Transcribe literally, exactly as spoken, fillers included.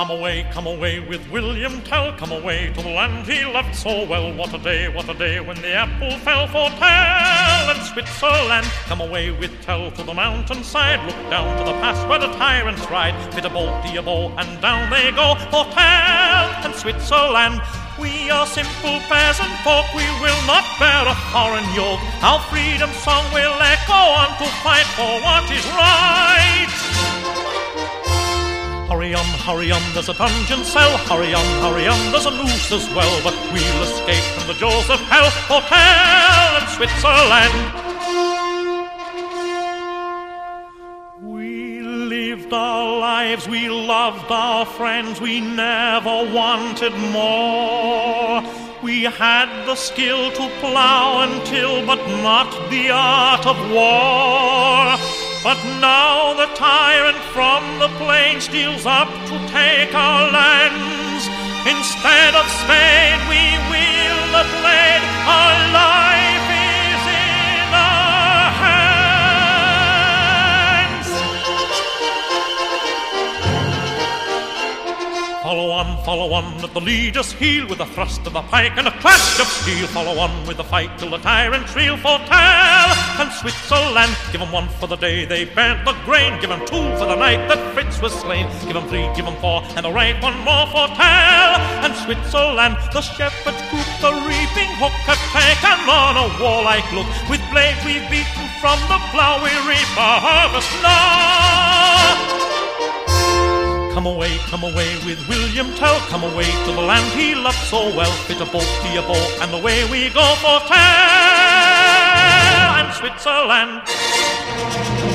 Come away, come away with William Tell, come away to the land he loved so well. What a day, what a day when the apple fell for Tell in Switzerland. Come away with Tell to the mountainside, look down to the pass where the tyrants ride. Bit a bolt, a bow, and down they go for Tell in Switzerland. We are simple peasant folk, we will not bear a foreign yoke. Our freedom song will echo on to fight for what is right. Hurry on, hurry on, there's a dungeon cell. Hurry on, hurry on, there's a noose as well. But we'll escape from the jaws of hell for Tell in Switzerland. We lived our lives, we loved our friends, we never wanted more. We had the skill to plough and till, but not the art of war. But now the tyrant from the plain steals up to take our lands. Instead of spade, we wield the blade. Our life is in our hands. Follow on, follow on at the leader's heel, with a thrust of the pike and a clash of steel. Follow on with the fight till the tyrants reel for Tell and Switzerland. Give them one for the day they burnt the grain, give them two for the night that Fritz was slain. Give them three, give them four, and a right one more for Tell and Switzerland. The shepherd's crook, the reaping hook, have taken on a warlike look. With blade we've beaten from the plough, we reap our harvest now. Come away, come away with William Tell, come away to the land he loved so well. Bit a bolt, be a bow, and away we go for Tell and Switzerland.